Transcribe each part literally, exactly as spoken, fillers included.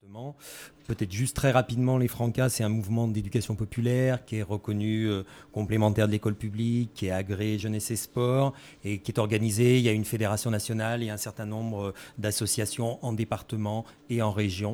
Peut-être juste très rapidement, les Francas, c'est un mouvement d'éducation populaire qui est reconnu euh, complémentaire de l'école publique, qui est agréé jeunesse et sport et qui est organisé. Il y a une fédération nationale et un certain nombre d'associations en département et en région.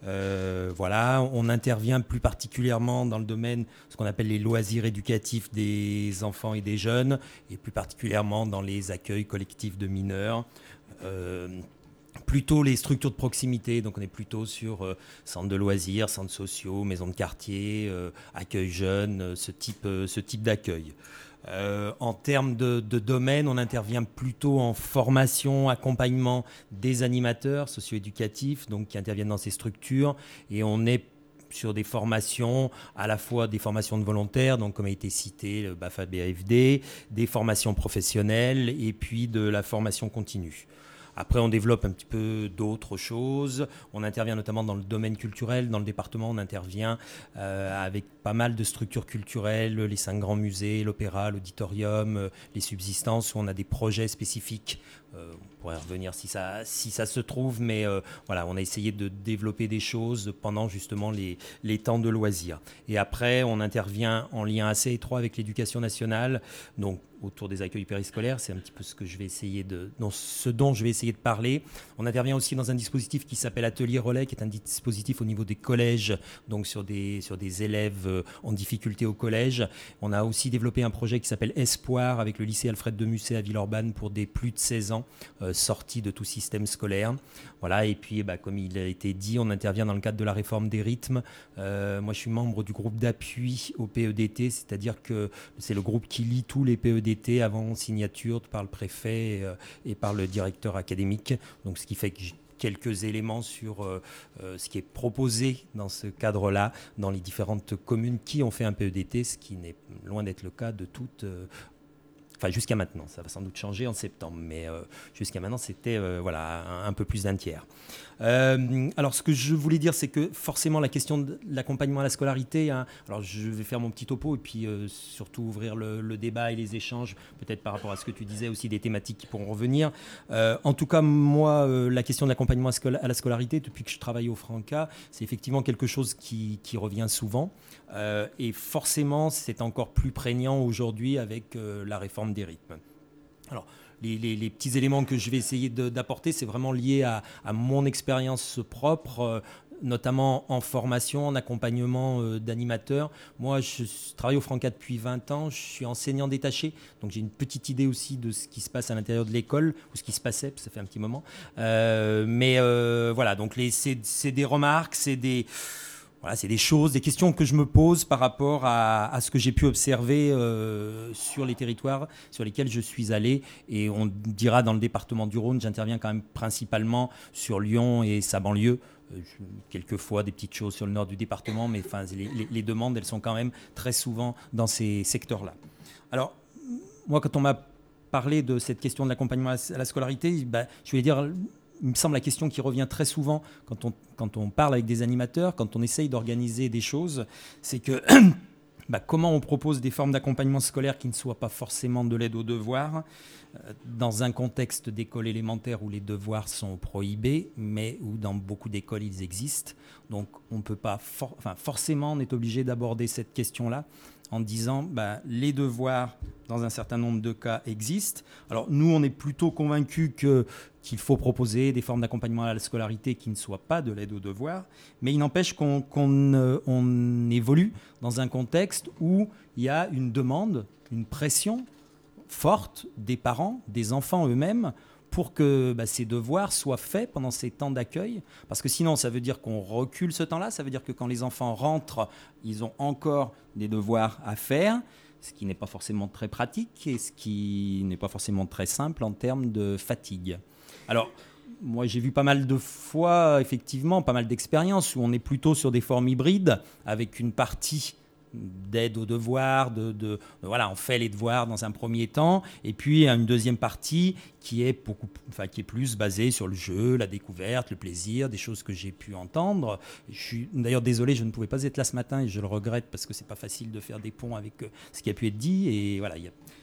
Euh, voilà, on intervient plus particulièrement dans le domaine, ce qu'on appelle les loisirs éducatifs des enfants et des jeunes, et plus particulièrement dans les accueils collectifs de mineurs. Euh, Plutôt les structures de proximité, donc on est plutôt sur euh, centres de loisirs, centres sociaux, maisons de quartier, euh, accueil jeunes, euh, ce type, euh, ce type d'accueil. Euh, en termes de, de domaine, on intervient plutôt en formation, accompagnement des animateurs socio-éducatifs, donc qui interviennent dans ces structures, et on est sur des formations, à la fois des formations de volontaires, donc comme a été cité, le BAFA B A F D, des formations professionnelles, et puis de la formation continue. Après, on développe un petit peu d'autres choses. On intervient notamment dans le domaine culturel. Dans le département, on intervient euh, avec pas mal de structures culturelles, les cinq grands musées, l'opéra, l'auditorium, euh, les subsistances, où on a des projets spécifiques. Euh, on pourrait revenir si ça, si ça se trouve, mais euh, voilà, on a essayé de développer des choses pendant justement les, les temps de loisirs. Et après, on intervient en lien assez étroit avec l'éducation nationale, donc autour des accueils périscolaires, c'est un petit peu ce que je vais essayer de, non, ce dont je vais essayer de parler. On intervient aussi dans un dispositif qui s'appelle Atelier Relais, qui est un dispositif au niveau des collèges, donc sur des, sur des élèves en difficulté au collège. On a aussi développé un projet qui s'appelle Espoir avec le lycée Alfred de Musset à Villeurbanne pour des plus de seize ans euh, sortis de tout système scolaire. Voilà, et puis bah, comme il a été dit, on intervient dans le cadre de la réforme des rythmes. Euh, moi, je suis membre du groupe d'appui au P E D T, c'est-à-dire que c'est le groupe qui lie tous les P E D T avant signature par le préfet euh, et par le directeur académique. Donc, ce qui fait que j'ai quelques éléments sur euh, euh, ce qui est proposé dans ce cadre-là, dans les différentes communes qui ont fait un P E D T, ce qui n'est loin d'être le cas de toutes. Euh, Enfin, jusqu'à maintenant, ça va sans doute changer en septembre, mais euh, jusqu'à maintenant, c'était euh, voilà, un, un peu plus d'un tiers. Euh, alors, ce que je voulais dire, c'est que forcément, la question de l'accompagnement à la scolarité, hein, alors je vais faire mon petit topo et puis euh, surtout ouvrir le, le débat et les échanges, peut-être par rapport à ce que tu disais aussi, des thématiques qui pourront revenir. Euh, en tout cas, moi, euh, la question de l'accompagnement à la scolarité, depuis que je travaille au Franca, c'est effectivement quelque chose qui, qui revient souvent. Euh, et forcément, c'est encore plus prégnant aujourd'hui avec euh, la réforme des rythmes. Alors, les, les, les petits éléments que je vais essayer de, d'apporter, c'est vraiment lié à, à mon expérience propre, euh, notamment en formation, en accompagnement euh, d'animateurs. Moi, je travaille au Franca depuis vingt ans, je suis enseignant détaché, donc j'ai une petite idée aussi de ce qui se passe à l'intérieur de l'école, ou ce qui se passait, ça fait un petit moment. Euh, mais euh, voilà, donc les, c'est, c'est des remarques, c'est des... Voilà, c'est des choses, des questions que je me pose par rapport à, à ce que j'ai pu observer euh, sur les territoires sur lesquels je suis allé. Et on dira dans le département du Rhône, j'interviens quand même principalement sur Lyon et sa banlieue. Euh, je, quelquefois des petites choses sur le nord du département, mais enfin, les, les, les demandes, elles sont quand même très souvent dans ces secteurs-là. Alors, moi, quand on m'a parlé de cette question de l'accompagnement à la scolarité, bah, je voulais dire... Il me semble la question qui revient très souvent quand on, quand on parle avec des animateurs, quand on essaye d'organiser des choses, c'est que bah, comment on propose des formes d'accompagnement scolaire qui ne soient pas forcément de l'aide aux devoirs, euh, dans un contexte d'école élémentaire où les devoirs sont prohibés, mais où dans beaucoup d'écoles ils existent. Donc on ne peut pas, for- enfin, forcément on est obligé d'aborder cette question-là en disant bah, les devoirs, dans un certain nombre de cas, existent. Alors nous, on est plutôt convaincus que, qu'il faut proposer des formes d'accompagnement à la scolarité qui ne soient pas de l'aide aux devoirs, mais il n'empêche qu'on, qu'on euh, on évolue dans un contexte où il y a une demande, une pression forte des parents, des enfants eux-mêmes, pour que bah, ces devoirs soient faits pendant ces temps d'accueil. Parce que sinon, ça veut dire qu'on recule ce temps-là. Ça veut dire que quand les enfants rentrent, ils ont encore des devoirs à faire, ce qui n'est pas forcément très pratique et ce qui n'est pas forcément très simple en termes de fatigue. Alors, moi, j'ai vu pas mal de fois, effectivement, pas mal d'expériences où on est plutôt sur des formes hybrides, avec une partie d'aide aux devoirs, de, de, de, voilà, on fait les devoirs dans un premier temps, et puis une deuxième partie qui est, beaucoup, enfin, qui est plus basée sur le jeu, la découverte, le plaisir, des choses que j'ai pu entendre. Je suis d'ailleurs désolé, je ne pouvais pas être là ce matin et je le regrette parce que c'est pas facile de faire des ponts avec ce qui a pu être dit, et voilà, il y a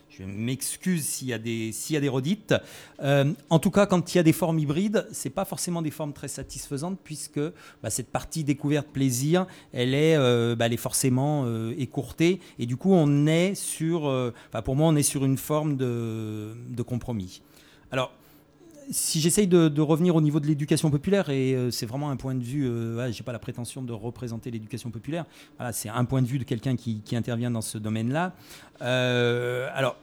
je m'excuse s'il y a des, s'il y a des redites. Euh, en tout cas, quand il y a des formes hybrides, ce n'est pas forcément des formes très satisfaisantes puisque bah, cette partie découverte plaisir, elle est, euh, bah, elle est forcément euh, écourtée. Et du coup, on est sur, euh, enfin, pour moi, on est sur une forme de, de compromis. Alors, si j'essaye de, de revenir au niveau de l'éducation populaire, et euh, c'est vraiment un point de vue, euh, ouais, je n'ai pas la prétention de représenter l'éducation populaire, voilà, c'est un point de vue de quelqu'un qui, qui intervient dans ce domaine-là. Euh, alors,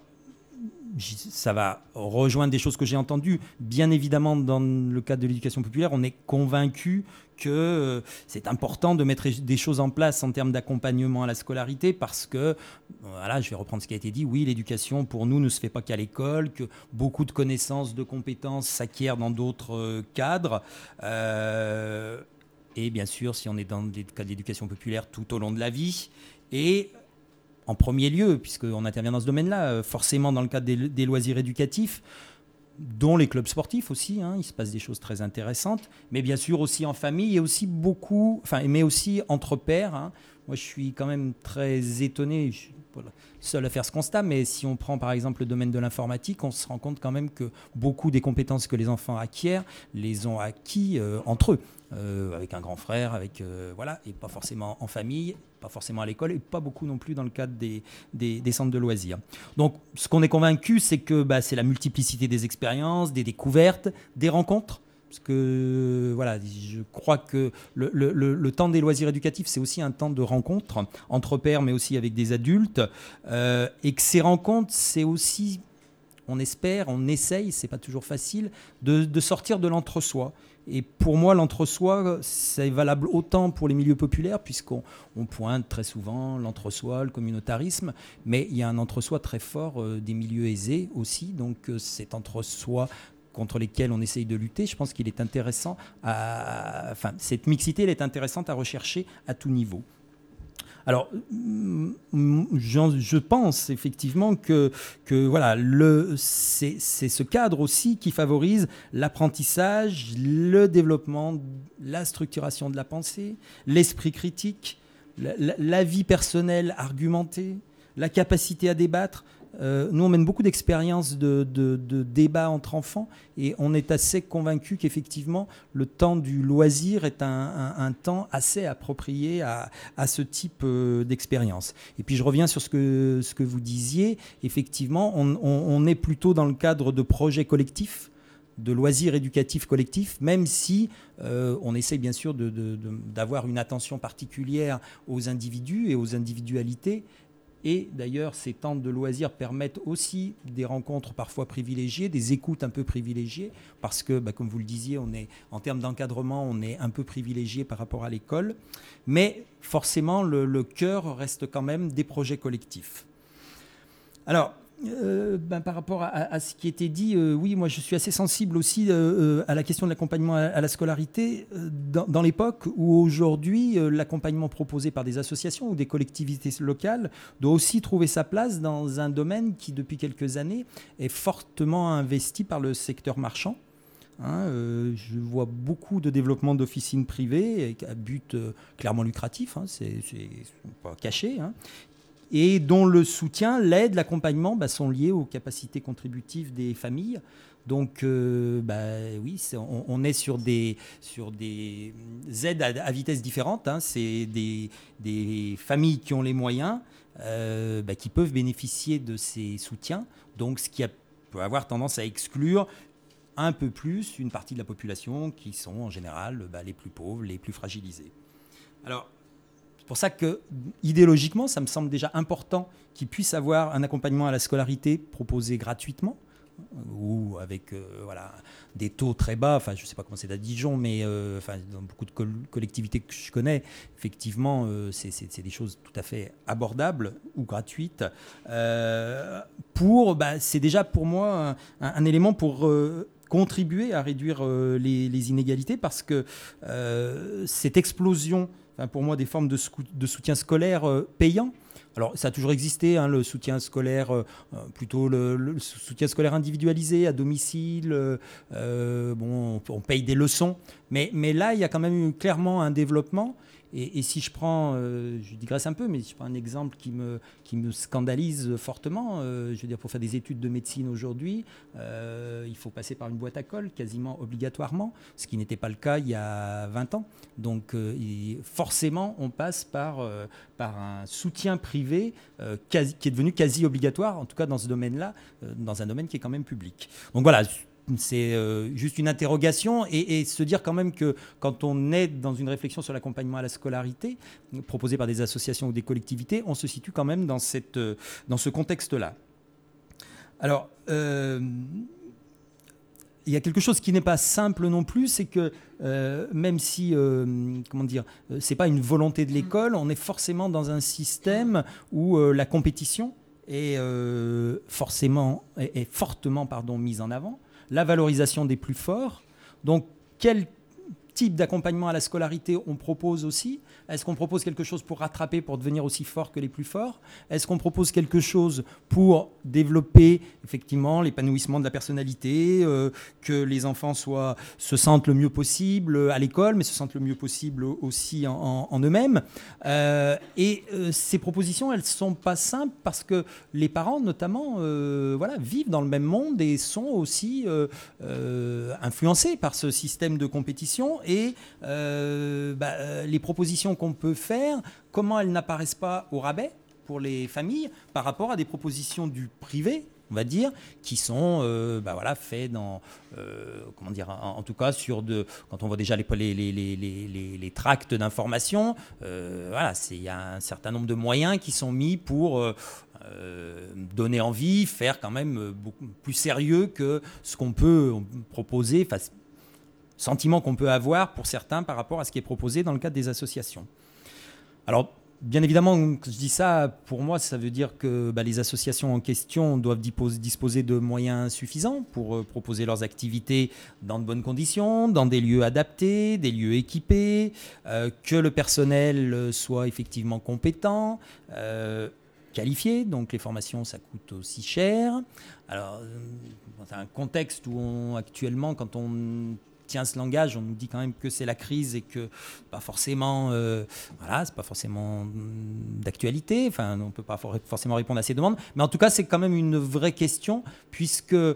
ça va rejoindre des choses que j'ai entendues. Bien évidemment, dans le cadre de l'éducation populaire, on est convaincu que c'est important de mettre des choses en place en termes d'accompagnement à la scolarité parce que, voilà, je vais reprendre ce qui a été dit, oui, l'éducation pour nous ne se fait pas qu'à l'école, que beaucoup de connaissances, de compétences s'acquièrent dans d'autres cadres. Euh, et bien sûr, si on est dans des cas d'éducation populaire tout au long de la vie. Et en premier lieu, puisqu'on intervient dans ce domaine-là, forcément dans le cadre des, des loisirs éducatifs, dont les clubs sportifs aussi, hein, il se passe des choses très intéressantes, mais bien sûr aussi en famille et aussi beaucoup, enfin, mais aussi entre pairs. Hein. Moi, je suis quand même très étonné, je suis pas seul à faire ce constat, mais si on prend par exemple le domaine de l'informatique, on se rend compte quand même que beaucoup des compétences que les enfants acquièrent les ont acquis euh, entre eux, euh, avec un grand frère, avec euh, voilà, et pas forcément en famille, pas forcément à l'école, et pas beaucoup non plus dans le cadre des, des, des centres de loisirs. Donc, ce qu'on est convaincu, c'est que bah, c'est la multiplicité des expériences, des découvertes, des rencontres. Parce que voilà, je crois que le, le, le, le temps des loisirs éducatifs, c'est aussi un temps de rencontre entre pairs, mais aussi avec des adultes. Euh, et que ces rencontres, c'est aussi, on espère, on essaye, c'est pas toujours facile, de, de sortir de l'entre-soi. Et pour moi, l'entre-soi, c'est valable autant pour les milieux populaires, puisqu'on on pointe très souvent l'entre-soi, le communautarisme, mais il y a un entre-soi très fort euh, des milieux aisés aussi. Donc euh, cet entre-soi contre lesquels on essaye de lutter, je pense qu'il est intéressant à, enfin, cette mixité, elle est intéressante à rechercher à tout niveau. Alors, je, je pense effectivement que, que voilà, le, c'est, c'est ce cadre aussi qui favorise l'apprentissage, le développement, la structuration de la pensée, l'esprit critique, la, la, la vie personnelle argumentée, la capacité à débattre. Euh, nous, on mène beaucoup d'expériences de, de, de débats entre enfants et on est assez convaincus qu'effectivement, le temps du loisir est un, un, un temps assez approprié à, à ce type euh, d'expérience. Et puis, je reviens sur ce que, ce que vous disiez. Effectivement, on, on, on est plutôt dans le cadre de projets collectifs, de loisirs éducatifs collectifs, même si euh, on essaie bien sûr de, de, de, d'avoir une attention particulière aux individus et aux individualités. Et d'ailleurs, ces temps de loisirs permettent aussi des rencontres parfois privilégiées, des écoutes un peu privilégiées, parce que, bah, comme vous le disiez, on est, en termes d'encadrement, on est un peu privilégié par rapport à l'école. Mais forcément, le, le cœur reste quand même des projets collectifs. Alors, Euh, ben, par rapport à, à ce qui était dit, euh, oui, moi je suis assez sensible aussi euh, à la question de l'accompagnement à, à la scolarité euh, dans, dans l'époque où aujourd'hui euh, l'accompagnement proposé par des associations ou des collectivités locales doit aussi trouver sa place dans un domaine qui depuis quelques années est fortement investi par le secteur marchand. Hein, euh, je vois beaucoup de développement d'officines privées à but euh, clairement lucratif, hein, c'est, c'est pas caché, hein, et dont le soutien, l'aide, l'accompagnement bah, sont liés aux capacités contributives des familles. Donc, euh, bah, oui, c'est, on, on est sur des, sur des aides à, à vitesse différente. Hein. C'est des, des familles qui ont les moyens, euh, bah, qui peuvent bénéficier de ces soutiens. Donc, ce qui a, peut avoir tendance à exclure un peu plus une partie de la population qui sont en général bah, les plus pauvres, les plus fragilisés. Alors, c'est pour ça que, idéologiquement, ça me semble déjà important qu'ils puissent avoir un accompagnement à la scolarité proposé gratuitement ou avec euh, voilà, des taux très bas. Enfin, je ne sais pas comment c'est à Dijon, mais euh, enfin, dans beaucoup de co- collectivités que je connais, effectivement, euh, c'est, c'est, c'est des choses tout à fait abordables ou gratuites. Euh, pour, bah, c'est déjà pour moi un, un élément pour... Euh, contribuer à réduire euh, les, les inégalités parce que euh, cette explosion, enfin, pour moi, des formes de, sou- de soutien scolaire euh, payant. Alors, ça a toujours existé, hein, le soutien scolaire, euh, plutôt le, le soutien scolaire individualisé à domicile. Euh, bon, on, on paye des leçons, mais, mais là, il y a quand même eu clairement un développement. Et, et si je prends, euh, je digresse un peu, mais si je prends un exemple qui me, qui me scandalise fortement, euh, je veux dire, pour faire des études de médecine aujourd'hui, euh, il faut passer par une boîte à colle quasiment obligatoirement, ce qui n'était pas le cas il y a vingt ans. Donc euh, il, forcément, on passe par, euh, par un soutien privé euh, quasi, qui est devenu quasi obligatoire, en tout cas dans ce domaine-là, euh, dans un domaine qui est quand même public. Donc voilà, c'est euh, juste une interrogation et, et se dire quand même que quand on est dans une réflexion sur l'accompagnement à la scolarité proposée par des associations ou des collectivités, on se situe quand même dans, cette, dans ce contexte-là. Alors, euh, il y a quelque chose qui n'est pas simple non plus, c'est que euh, même si, euh, comment dire, euh, c'est pas une volonté de l'école, on est forcément dans un système où euh, la compétition est euh, forcément, est, est fortement, pardon, mise en avant. La valorisation des plus forts. Donc, quel type d'accompagnement à la scolarité on propose aussi? Est-ce qu'on propose quelque chose pour rattraper, pour devenir aussi fort que les plus forts? Est-ce qu'on propose quelque chose pour développer effectivement l'épanouissement de la personnalité, euh, que les enfants soient, se sentent le mieux possible à l'école, mais se sentent le mieux possible aussi en, en, en eux-mêmes? euh, Et euh, ces propositions, elles ne sont pas simples parce que les parents, notamment, euh, voilà, vivent dans le même monde et sont aussi euh, euh, influencés par ce système de compétition. Et euh, bah, les propositions qu'on peut faire, comment elles n'apparaissent pas au rabais pour les familles par rapport à des propositions du privé, on va dire, qui sont euh, bah voilà, faites dans, euh, comment dire, en, en tout cas sur de, quand on voit déjà les, les, les, les, les, les tracts d'information, euh, voilà, il y a un certain nombre de moyens qui sont mis pour euh, euh, donner envie, faire quand même beaucoup plus sérieux que ce qu'on peut proposer, enfin, sentiment qu'on peut avoir pour certains par rapport à ce qui est proposé dans le cadre des associations. Alors, bien évidemment, quand je dis ça, pour moi, ça veut dire que bah, les associations en question doivent disposer de moyens suffisants pour euh, proposer leurs activités dans de bonnes conditions, dans des lieux adaptés, des lieux équipés, euh, que le personnel soit effectivement compétent, euh, qualifié, donc les formations, ça coûte aussi cher. Alors, dans un contexte où on, actuellement, quand on tient ce langage, on nous dit quand même que c'est la crise et que pas forcément, euh, voilà, c'est pas forcément d'actualité. Enfin, on peut pas forcément répondre à ces demandes, mais en tout cas, c'est quand même une vraie question puisque euh,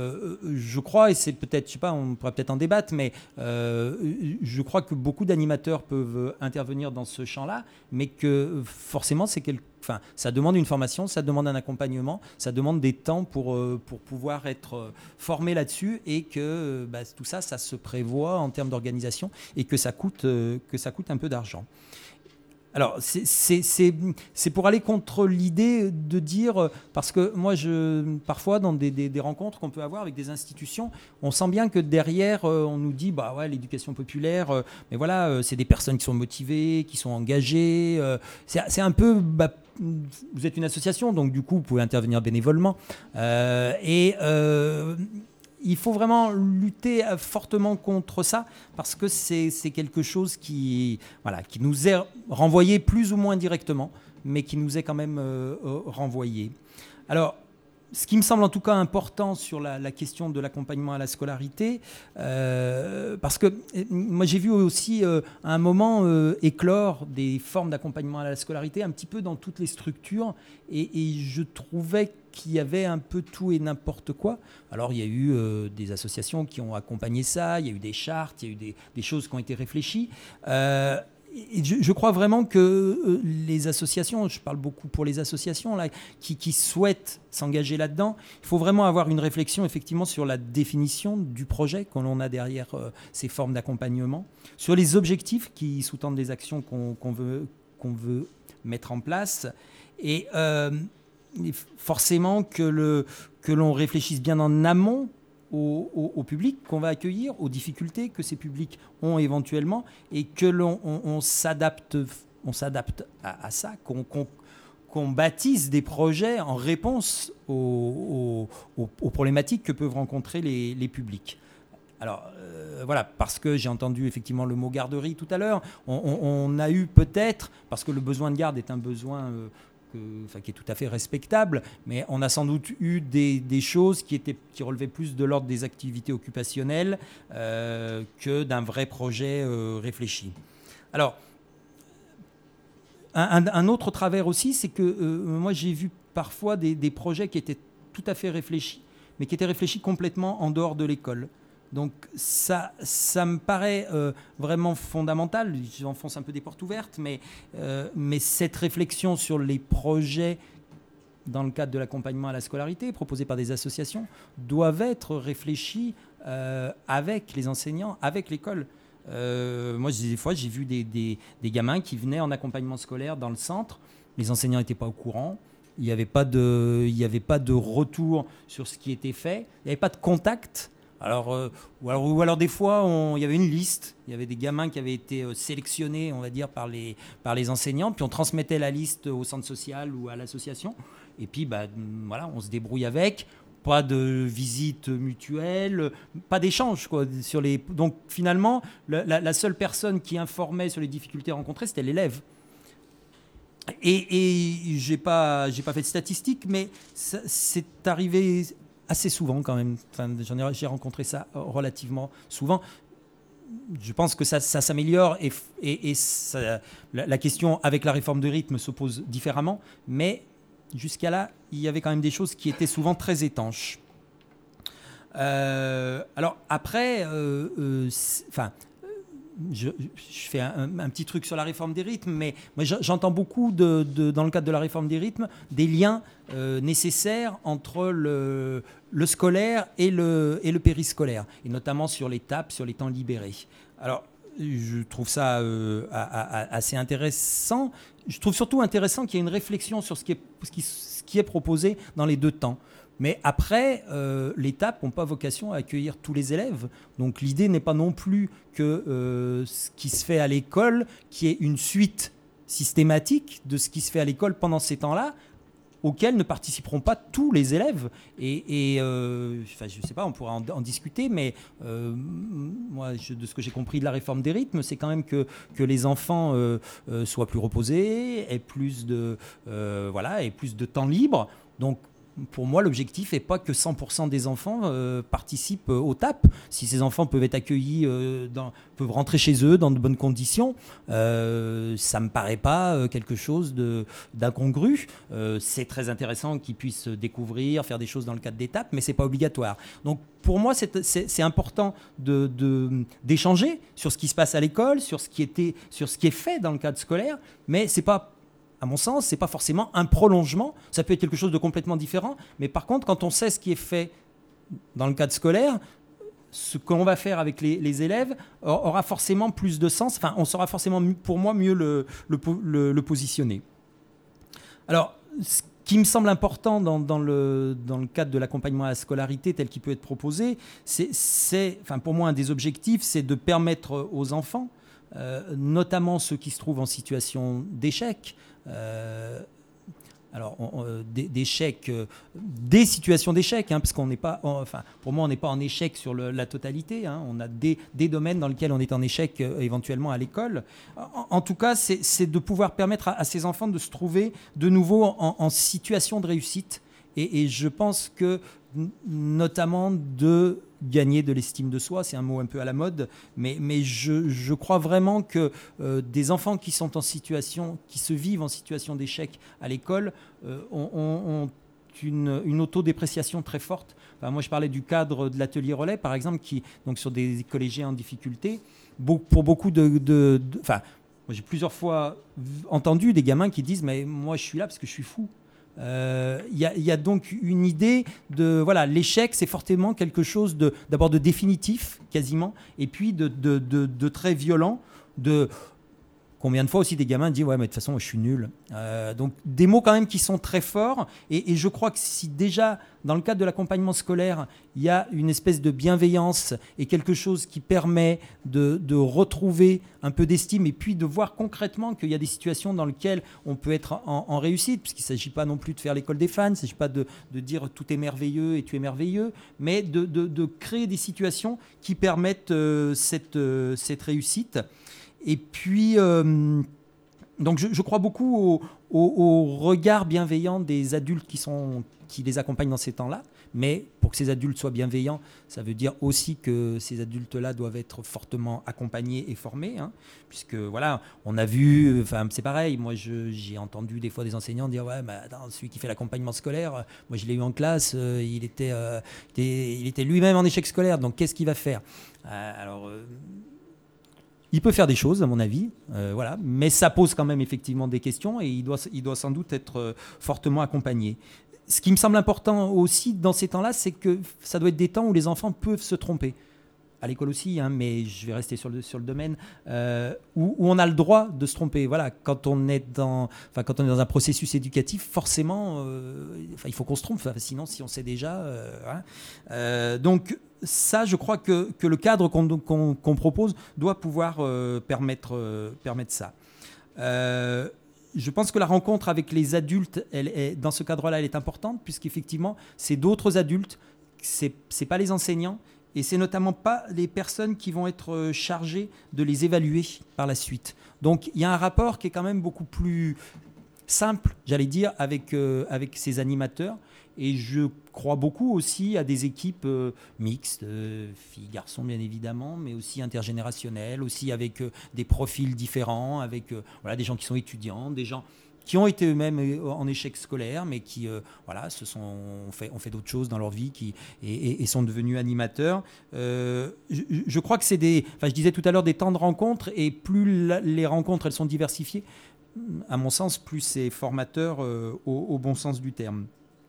je crois, et c'est peut-être, je sais pas, on pourrait peut-être en débattre, mais euh, je crois que beaucoup d'animateurs peuvent intervenir dans ce champ-là, mais que forcément, c'est quelque Enfin, ça demande une formation, ça demande un accompagnement, ça demande des temps pour, euh, pour pouvoir être euh, formé là-dessus et que bah, tout ça, ça se prévoit en termes d'organisation et que ça coûte, euh, que ça coûte un peu d'argent. Alors, c'est, c'est, c'est, c'est pour aller contre l'idée de dire, parce que moi, je, parfois, dans des, des, des rencontres qu'on peut avoir avec des institutions, on sent bien que derrière, on nous dit, bah ouais, l'éducation populaire, mais voilà, c'est des personnes qui sont motivées, qui sont engagées. C'est, c'est un peu, bah, vous êtes une association, donc du coup, vous pouvez intervenir bénévolement. Euh, et euh, il faut vraiment lutter fortement contre ça parce que c'est, c'est quelque chose qui, voilà, qui nous est renvoyé plus ou moins directement, mais qui nous est quand même euh, renvoyé. Alors, ce qui me semble en tout cas important sur la, la question de l'accompagnement à la scolarité, euh, parce que moi j'ai vu aussi euh, à un moment euh, éclore des formes d'accompagnement à la scolarité un petit peu dans toutes les structures et, et je trouvais qu'il y avait un peu tout et n'importe quoi. Alors il y a eu euh, des associations qui ont accompagné ça, il y a eu des chartes, il y a eu des, des choses qui ont été réfléchies. Euh, Et je, je crois vraiment que euh, les associations, je parle beaucoup pour les associations là, qui, qui souhaitent s'engager là-dedans, il faut vraiment avoir une réflexion effectivement sur la définition du projet que l'on a derrière euh, ces formes d'accompagnement, sur les objectifs qui sous-tendent les actions qu'on, qu'on, veut, qu'on veut mettre en place et euh, forcément que, le, que l'on réfléchisse bien en amont Au, au, au public qu'on va accueillir, aux difficultés que ces publics ont éventuellement, et que l'on on, on s'adapte, on s'adapte à, à ça, qu'on, qu'on, qu'on bâtisse des projets en réponse aux, aux, aux problématiques que peuvent rencontrer les, les publics. Alors euh, voilà, parce que j'ai entendu effectivement le mot garderie tout à l'heure, on, on, on a eu peut-être, parce que le besoin de garde est un besoin... Euh, Que, enfin, qui est tout à fait respectable, mais on a sans doute eu des, des choses qui, étaient, qui relevaient plus de l'ordre des activités occupationnelles euh, que d'un vrai projet euh, réfléchi. Alors, un, un autre travers aussi, c'est que euh, moi j'ai vu parfois des, des projets qui étaient tout à fait réfléchis, mais qui étaient réfléchis complètement en dehors de l'école. Donc ça, ça me paraît euh, vraiment fondamental. J'enfonce un peu des portes ouvertes, mais, euh, mais cette réflexion sur les projets dans le cadre de l'accompagnement à la scolarité proposés par des associations doivent être réfléchis euh, avec les enseignants, avec l'école. Euh, moi, des fois, j'ai vu des, des, des gamins qui venaient en accompagnement scolaire dans le centre. Les enseignants n'étaient pas au courant. Il n'y avait pas de, il n'y avait pas de retour sur ce qui était fait. Il n'y avait pas de contact. Alors, euh, ou, alors, ou alors des fois, on, il y avait une liste. Il y avait des gamins qui avaient été euh, sélectionnés, on va dire, par les, par les enseignants. Puis on transmettait la liste au centre social ou à l'association. Et puis, bah, voilà, on se débrouille avec. Pas de visite mutuelle, pas d'échange, quoi, sur les... Donc finalement, la, la, la seule personne qui informait sur les difficultés rencontrées, c'était l'élève. Et, et j'ai pas, j'ai pas fait de statistiques, mais ça, c'est arrivé assez souvent quand même. Enfin, j'en ai, j'ai rencontré ça relativement souvent. Je pense que ça, ça s'améliore et, et, et ça, la, la question avec la réforme de rythme se pose différemment, mais jusqu'à là, il y avait quand même des choses qui étaient souvent très étanches. Euh, alors après, euh, euh, enfin, je, je fais un, un petit truc sur la réforme des rythmes, mais moi j'entends beaucoup de, de, dans le cadre de la réforme des rythmes des liens euh, nécessaires entre le, le scolaire et le, et le périscolaire, et notamment sur l'étape, sur les temps libérés. Alors, je trouve ça euh, assez intéressant. Je trouve surtout intéressant qu'il y ait une réflexion sur ce qui est, ce qui, ce qui est proposé dans les deux temps. Mais après, euh, les étapes n'ont pas vocation à accueillir tous les élèves. Donc l'idée n'est pas non plus que euh, ce qui se fait à l'école, qu'il y ait une suite systématique de ce qui se fait à l'école pendant ces temps-là, auxquels ne participeront pas tous les élèves. Et, et euh, enfin, je ne sais pas, on pourra en, en discuter, mais euh, moi, je, de ce que j'ai compris de la réforme des rythmes, c'est quand même que, que les enfants euh, euh, soient plus reposés, aient plus de, euh, voilà, aient plus de temps libre. Donc, pour moi, l'objectif n'est pas que cent pour cent des enfants euh, participent euh, au T A P. Si ces enfants peuvent être accueillis, euh, dans, peuvent rentrer chez eux dans de bonnes conditions, euh, ça ne me paraît pas euh, quelque chose de, d'incongru. Euh, c'est très intéressant qu'ils puissent découvrir, faire des choses dans le cadre des T A P, mais ce n'est pas obligatoire. Donc, pour moi, c'est, c'est, c'est important de, de, d'échanger sur ce qui se passe à l'école, sur ce qui, était, sur ce qui est fait dans le cadre scolaire, mais ce n'est pas... À mon sens, ce n'est pas forcément un prolongement. Ça peut être quelque chose de complètement différent. Mais par contre, quand on sait ce qui est fait dans le cadre scolaire, ce qu'on va faire avec les, les élèves aura forcément plus de sens. Enfin, on saura forcément, pour moi, mieux le, le, le, le positionner. Alors, ce qui me semble important dans, dans, le, dans le cadre de l'accompagnement à la scolarité tel qu'il peut être proposé, c'est, c'est, enfin, pour moi, un des objectifs, c'est de permettre aux enfants, euh, notamment ceux qui se trouvent en situation d'échec, Euh, alors on, on, d'échec, euh, des situations d'échec, hein, parce qu'on n'est pas, on, enfin, pour moi, on n'est pas en échec sur le, la totalité. Hein, on a des, des domaines dans lesquels on est en échec euh, éventuellement à l'école. En, en tout cas, c'est, c'est de pouvoir permettre à, à ces enfants de se trouver de nouveau en, en situation de réussite. Et, et je pense que notamment de gagner de l'estime de soi, c'est un mot un peu à la mode, mais, mais je, je crois vraiment que euh, des enfants qui sont en situation, qui se vivent en situation d'échec à l'école, euh, ont, ont une, une autodépréciation très forte. Enfin, moi, je parlais du cadre de l'atelier relais, par exemple, qui, donc sur des collégiens en difficulté, pour beaucoup de... de, de enfin, moi, j'ai plusieurs fois entendu des gamins qui disent « mais moi, je suis là parce que je suis fou ». Il euh, y, y a donc une idée de voilà, l'échec, c'est forcément quelque chose de, d'abord de définitif quasiment, et puis de, de, de, de très violent. De combien de fois aussi des gamins disent ouais mais de toute façon je suis nul. Euh, donc des mots quand même qui sont très forts, et, et je crois que si déjà dans le cadre de l'accompagnement scolaire il y a une espèce de bienveillance et quelque chose qui permet de, de retrouver un peu d'estime, et puis de voir concrètement qu'il y a des situations dans lesquelles on peut être en, en réussite, puisqu'il ne s'agit pas non plus de faire l'école des fans, il ne s'agit pas de, de dire tout est merveilleux et tu es merveilleux, mais de, de, de créer des situations qui permettent euh, cette, euh, cette réussite. Et puis, euh, donc je, je crois beaucoup au, au, au regard bienveillant des adultes qui, sont, qui les accompagnent dans ces temps-là, Mais pour que ces adultes soient bienveillants, ça veut dire aussi que ces adultes-là doivent être fortement accompagnés et formés, hein, puisque voilà, on a vu, enfin c'est pareil, moi je, j'ai entendu des fois des enseignants dire ouais, mais attends, celui qui fait l'accompagnement scolaire, moi je l'ai eu en classe, euh, il, était, euh, il, était, il était lui-même en échec scolaire, donc qu'est-ce qu'il va faire? euh, Alors. Euh, Il peut faire des choses, à mon avis, euh, voilà, mais ça pose quand même effectivement des questions et il doit, il doit sans doute être euh, fortement accompagné. Ce qui me semble important aussi dans ces temps-là, c'est que ça doit être des temps où les enfants peuvent se tromper. À l'école aussi, hein, mais je vais rester sur le, sur le domaine, euh, où, où on a le droit de se tromper. Voilà, quand on est dans, enfin, quand on est dans un processus éducatif, forcément, euh, enfin, il faut qu'on se trompe, enfin, sinon si on sait déjà. Euh, hein. euh, donc ça, je crois que, que le cadre qu'on, qu'on, qu'on propose doit pouvoir euh, permettre, euh, permettre ça. Euh, je pense que la rencontre avec les adultes, elle est, dans ce cadre-là, elle est importante, puisqu'effectivement, c'est d'autres adultes, c'est, c'est pas les enseignants, et c'est notamment pas les personnes qui vont être chargées de les évaluer par la suite. Donc il y a un rapport qui est quand même beaucoup plus simple, j'allais dire, avec, euh, avec ces animateurs. Et je crois beaucoup aussi à des équipes euh, mixtes, euh, filles, garçons bien évidemment, mais aussi intergénérationnelles, aussi avec euh, des profils différents, avec euh, voilà, des gens qui sont étudiants, des gens qui ont été eux-mêmes en échec scolaire, mais qui euh, voilà, se sont, ont fait, ont fait d'autres choses dans leur vie qui, et, et, et sont devenus animateurs. Euh, je, je crois que c'est des, enfin, je disais tout à l'heure, des temps de rencontre, et plus la, les rencontres elles sont diversifiées, à mon sens, plus c'est formateur euh, au, au bon sens du terme.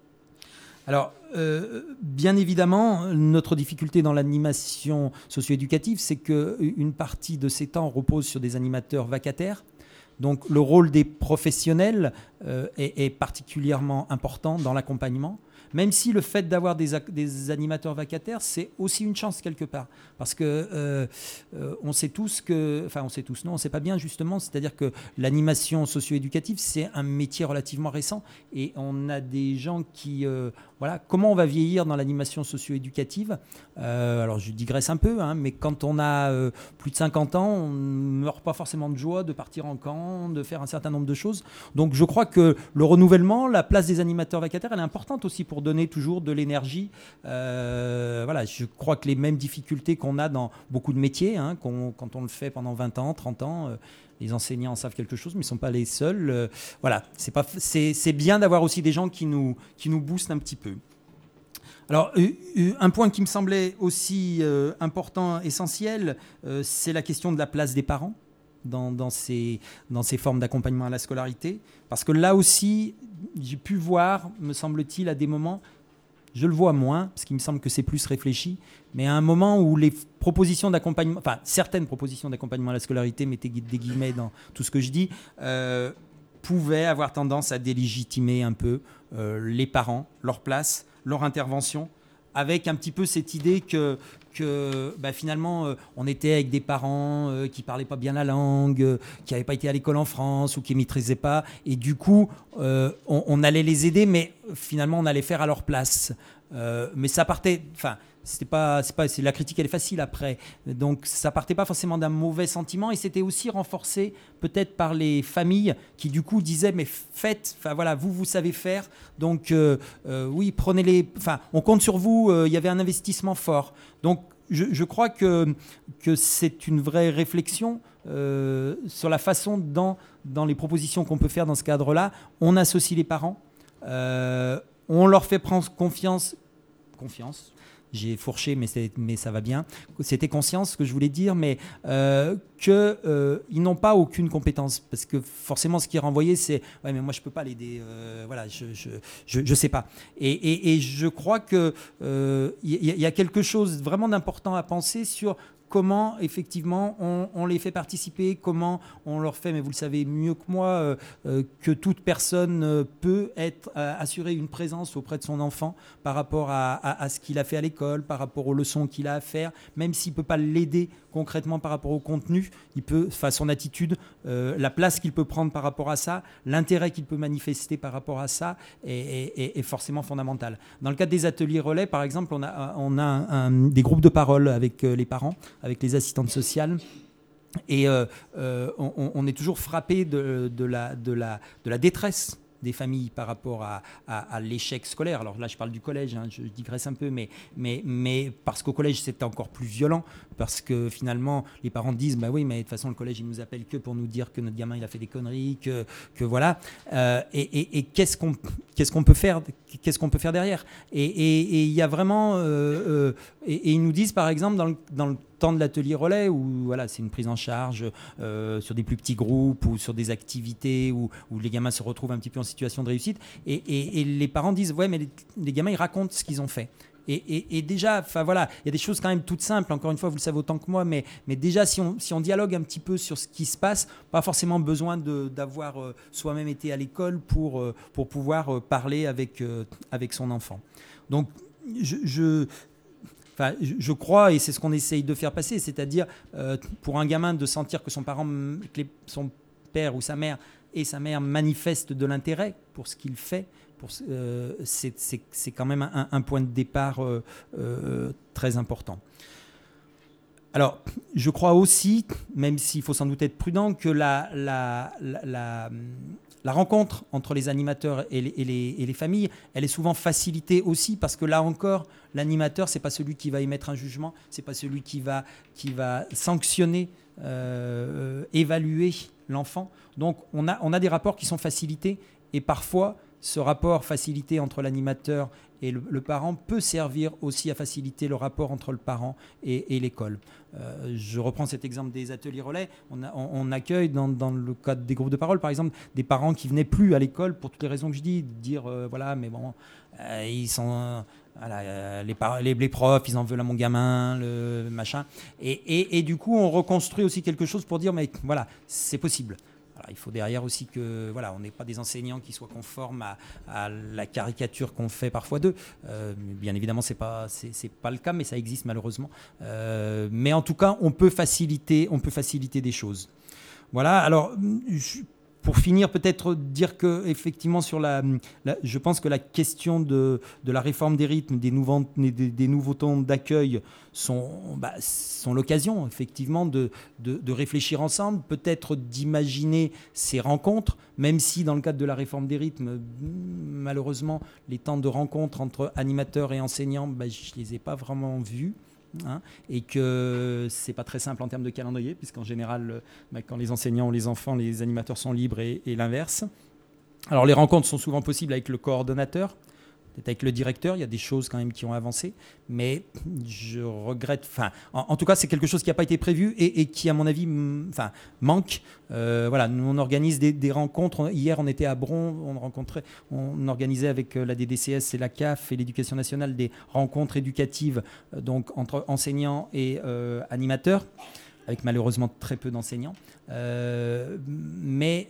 Alors, euh, bien évidemment, notre difficulté dans l'animation socio-éducative, c'est qu'une partie de ces temps repose sur des animateurs vacataires. Donc, le rôle des professionnels euh, est, est particulièrement important dans l'accompagnement, même si le fait d'avoir des, des animateurs vacataires, c'est aussi une chance quelque part. Parce que euh, euh, on sait tous que... Enfin, on sait tous, non, on ne sait pas bien justement. C'est-à-dire que l'animation socio-éducative, c'est un métier relativement récent. Et on a des gens qui... Euh, voilà, comment on va vieillir dans l'animation socio-éducative? euh, Alors, je digresse un peu, hein, mais quand on a euh, plus de cinquante ans, on ne meurt pas forcément de joie de partir en camp, de faire un certain nombre de choses. Donc, je crois que le renouvellement, la place des animateurs vacataires, elle est importante aussi pour donner toujours de l'énergie. Euh, voilà, je crois que les mêmes difficultés qu'on a dans beaucoup de métiers, hein, qu'on, quand on le fait pendant vingt ans, trente ans, euh, les enseignants en savent quelque chose, mais ils ne sont pas les seuls. Euh, voilà, c'est, pas, c'est, c'est bien d'avoir aussi des gens qui nous, qui nous boostent un petit peu. Alors, euh, un point qui me semblait aussi euh, important, essentiel, euh, c'est la question de la place des parents dans, dans, ces, dans ces formes d'accompagnement à la scolarité. Parce que là aussi, j'ai pu voir, me semble-t-il, à des moments, je le vois moins, parce qu'il me semble que c'est plus réfléchi, mais à un moment où les propositions d'accompagnement, enfin certaines propositions d'accompagnement à la scolarité, mettez des guillemets dans tout ce que je dis, euh, pouvaient avoir tendance à délégitimer un peu euh, les parents, leur place, leur intervention, avec un petit peu cette idée que, que bah, finalement, euh, on était avec des parents euh, qui ne parlaient pas bien la langue, euh, qui n'avaient pas été à l'école en France ou qui ne maîtrisaient pas. Et du coup, euh, on, on allait les aider, mais finalement, on allait faire à leur place. Euh, mais ça partait... Enfin, c'était pas, c'est pas, c'est, la critique, elle est facile après. Donc, ça partait pas forcément d'un mauvais sentiment. Et c'était aussi renforcé peut-être par les familles qui, du coup, disaient, mais faites, enfin voilà, vous, vous savez faire. Donc, euh, euh, oui, prenez-les... Enfin, on compte sur vous. Il euh, y avait un investissement fort. Donc, je, je crois que, que c'est une vraie réflexion euh, sur la façon dont, dans les propositions qu'on peut faire dans ce cadre-là, on associe les parents. Euh, on leur fait prendre confiance... Confiance J'ai fourché, mais, c'est, mais ça va bien. C'était conscience, ce que je voulais dire, mais euh, qu'ils euh, n'ont pas aucune compétence. Parce que forcément, ce qui est renvoyé, c'est « Ouais, mais moi, je ne peux pas l'aider. Euh, voilà, je ne je, je, je sais pas. » Et, et, et je crois qu'il euh, y, y a quelque chose vraiment d'important à penser sur comment, effectivement, on, on les fait participer, comment on leur fait, mais vous le savez mieux que moi, euh, euh, que toute personne euh, peut être, euh, assurer une présence auprès de son enfant par rapport à, à, à ce qu'il a fait à l'école, par rapport aux leçons qu'il a à faire, même s'il ne peut pas l'aider concrètement par rapport au contenu, il peut, enfin, son attitude, euh, la place qu'il peut prendre par rapport à ça, l'intérêt qu'il peut manifester par rapport à ça est, est, est forcément fondamental. Dans le cadre des ateliers relais, par exemple, on a, on a un, un, des groupes de parole avec euh, les parents, avec les assistantes sociales. Et euh, euh, on, on est toujours frappé de, de, la, de, la, de la détresse des familles par rapport à, à, à l'échec scolaire. Alors là, je parle du collège, hein, je digresse un peu, mais, mais, mais parce qu'au collège, c'était encore plus violent, parce que finalement, les parents disent, bah oui, mais de toute façon, le collège, il nous appelle que pour nous dire que notre gamin, il a fait des conneries, que, que voilà. Euh, et, et, et qu'est-ce qu'on, qu'est-ce qu'on peut faire, qu'est-ce qu'on peut faire derrière ? Et il y a vraiment, euh, euh, et, et ils nous disent, par exemple, dans le, dans le temps de l'atelier relais, où voilà, c'est une prise en charge euh, sur des plus petits groupes ou sur des activités où, où les gamins se retrouvent un petit peu en situation de réussite. Et, et, et les parents disent, ouais, mais les, les gamins, ils racontent ce qu'ils ont fait. Et, et, et déjà, enfin voilà, il y a des choses quand même toutes simples. Encore une fois, vous le savez autant que moi, mais, mais déjà, si on, si on dialogue un petit peu sur ce qui se passe, pas forcément besoin de, d'avoir euh, soi-même été à l'école pour, euh, pour pouvoir euh, parler avec, euh, avec son enfant. Donc, je, je, enfin, je crois, et c'est ce qu'on essaye de faire passer, c'est-à-dire euh, pour un gamin de sentir que son parent, que les, son père ou sa mère et sa mère manifestent de l'intérêt pour ce qu'il fait. Pour, euh, c'est, c'est, c'est quand même un, un point de départ euh, euh, très important. Alors, je crois aussi, même s'il faut sans doute être prudent, que la, la, la, la, la rencontre entre les animateurs et les, et, les, et les familles, elle est souvent facilitée aussi parce que là encore, l'animateur, c'est pas celui qui va émettre un jugement, c'est pas celui qui va, qui va sanctionner, euh, évaluer l'enfant. Donc, on a, on a des rapports qui sont facilités et parfois, ce rapport facilité entre l'animateur et le, le parent peut servir aussi à faciliter le rapport entre le parent et, et l'école. Euh, je reprends cet exemple des ateliers relais. On, a, on, on accueille dans, dans le cadre des groupes de parole, par exemple, des parents qui venaient plus à l'école pour toutes les raisons que je dis, de dire euh, voilà, mais bon, euh, ils sont euh, voilà, euh, les, par- les, les profs, ils en veulent à mon gamin, le machin. Et, et, et du coup, on reconstruit aussi quelque chose pour dire mais voilà, c'est possible. Alors, il faut derrière aussi que voilà, on n'ait pas des enseignants qui soient conformes à, à la caricature qu'on fait parfois d'eux. Euh, bien évidemment, c'est pas c'est, c'est pas le cas, mais ça existe malheureusement. Euh, mais en tout cas, on peut faciliter, on peut faciliter des choses. Voilà. Alors, je, pour finir, peut-être dire que effectivement sur la, la je pense que la question de, de la réforme des rythmes, des nouveaux, des, des nouveaux temps d'accueil sont, bah, sont l'occasion effectivement de, de, de réfléchir ensemble, peut-être d'imaginer ces rencontres, même si dans le cadre de la réforme des rythmes, malheureusement, les temps de rencontre entre animateurs et enseignants, bah, je ne les ai pas vraiment vus. Hein, et que c'est pas très simple en termes de calendrier, puisqu'en général, bah, quand les enseignants ou les enfants, les animateurs sont libres et, et l'inverse. Alors les rencontres sont souvent possibles avec le coordonnateur, peut-être avec le directeur, il y a des choses quand même qui ont avancé, mais je regrette, enfin, en, en tout cas, c'est quelque chose qui n'a pas été prévu et, et qui, à mon avis, m- enfin, manque. Euh, voilà, nous, on organise des, des rencontres. Hier, on était à Bron, on rencontrait, on organisait avec la D D C S et la C A F et l'Éducation nationale des rencontres éducatives, donc entre enseignants et euh, animateurs, avec malheureusement très peu d'enseignants. Euh, mais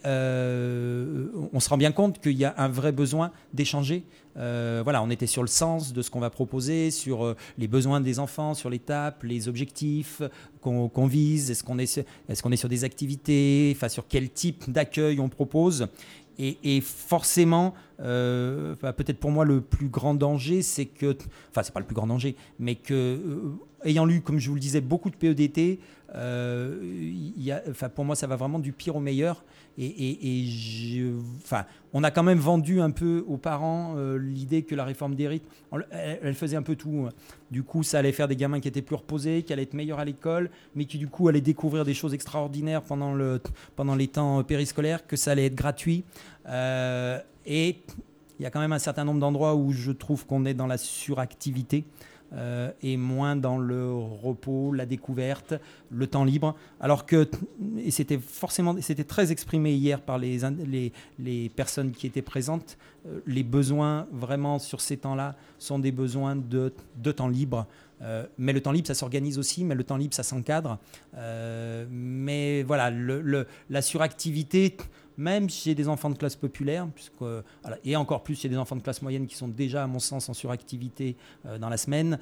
euh, on se rend bien compte qu'il y a un vrai besoin d'échanger. Euh, voilà, on était sur le sens de ce qu'on va proposer, sur euh, les besoins des enfants, sur l'étape, les objectifs qu'on, qu'on vise, est-ce qu'on est, sur, est-ce qu'on est sur des activités, enfin, sur quel type d'accueil on propose. Et, et forcément, euh, enfin, peut-être pour moi le plus grand danger, c'est que, enfin c'est pas le plus grand danger, mais que, euh, ayant lu, comme je vous le disais, beaucoup de P E D T, euh, y a, enfin, pour moi ça va vraiment du pire au meilleur. Et, et, et je, enfin, on a quand même vendu un peu aux parents euh, l'idée que la réforme des rythmes, elle, elle faisait un peu tout. Du coup, ça allait faire des gamins qui étaient plus reposés, qui allaient être meilleurs à l'école, mais qui du coup allaient découvrir des choses extraordinaires pendant, le, pendant les temps périscolaires, que ça allait être gratuit. Euh, et il y a quand même un certain nombre d'endroits où je trouve qu'on est dans la suractivité. Euh, et moins dans le repos, la découverte, le temps libre. Alors que, et c'était forcément, c'était très exprimé hier par les, les, les personnes qui étaient présentes, euh, les besoins vraiment sur ces temps-là sont des besoins de, de temps libre. Euh, mais le temps libre, ça s'organise aussi, mais le temps libre, ça s'encadre. Euh, mais voilà, le, le, la suractivité, même chez des enfants de classe populaire, puisque, voilà, et encore plus chez des enfants de classe moyenne qui sont déjà, à mon sens, en suractivité euh, dans la semaine,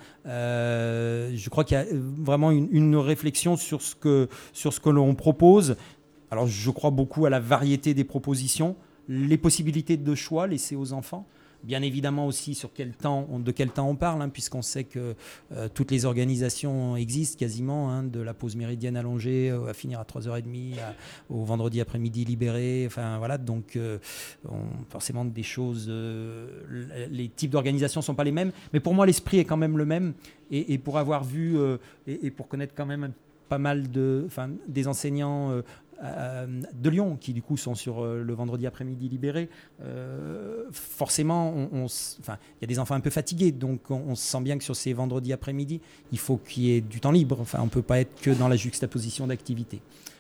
euh, je crois qu'il y a vraiment une, une réflexion sur ce que, sur ce que l'on propose. Alors, je crois beaucoup à la variété des propositions, les possibilités de choix laissées aux enfants. bien évidemment aussi sur quel temps, on- de quel temps on parle, hein, puisqu'on sait que euh, toutes les organisations existent quasiment, hein, de la pause méridienne allongée euh, à finir à trois heures trente, à- au vendredi après-midi libéré, enfin voilà, donc euh, on- forcément des choses, euh, les types d'organisations ne sont pas les mêmes, mais pour moi l'esprit est quand même le même, et, et pour avoir vu, euh, et, et pour connaître quand même pas mal de, enfin, des enseignants euh, euh, de Lyon qui du coup sont sur euh, le vendredi après-midi libéré, euh, forcément on, on s- enfin, il y a des enfants un peu fatigués, donc on, on sent bien que sur ces vendredis après-midi il faut qu'il y ait du temps libre, enfin on ne peut pas être que dans la juxtaposition d'activités.